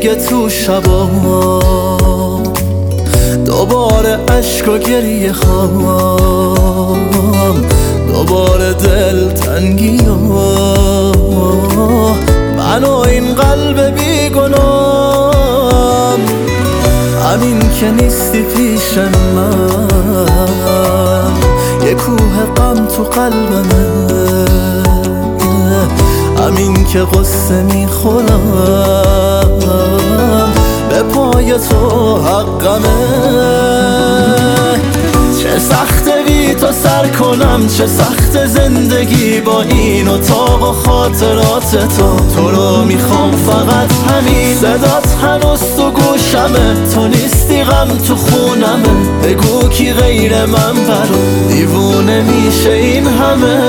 دیگه تو شبا دوباره عشق و گریه خواهم، دوباره دل تنگی من و این قلب بیگنام. همین که نیستی پیش من، یه کوه غم تو قلبمه. همین که قصه میخورم، به پای تو حقمه. چه سخته بی تو سر کنم، چه سخت زندگی با این اتاق و خاطرات تو رو میخوام فقط همین. صدات هنوز تو گوشمه، تو نیستی غم تو خونمه. بگو کی غیر من برا دیوونه میشه این همه.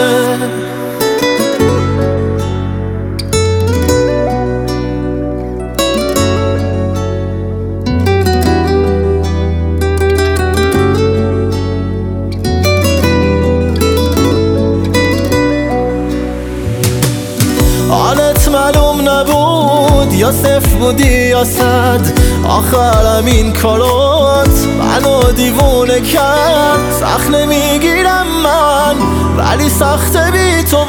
حالت معلوم نبود، یا صفر بودی یا صد. آخرم این کارات منو دیوونه کرد. سخت نمیگیرم من، ولی سخته بی تو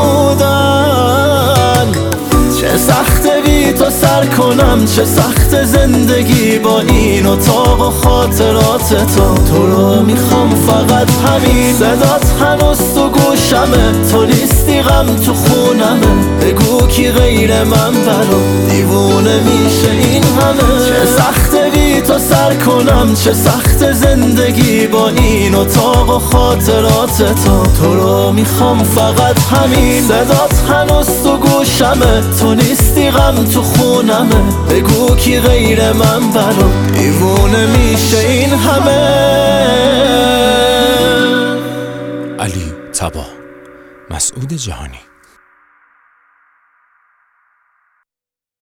بودن. چه سخته بی تو سر کنم، چه سخت زندگی با این اتاق و خاطرات تو رو میخوام فقط همین. صدات هنوز تو گوشمه، تو نیستی غم تو خونمه. بگو کی غیر من برا دیوونه میشه این همه. چه سخته بی تو سر کنم، چه سخت زندگی با این اتاق و خاطرات تو رو میخوام فقط همین. صدات هنوز تو گوشمه، تو نیستی غم تو خونمه. بگو کی غیر من برا دیوونه میشه این همه. علی طبا، مسعود جهانی.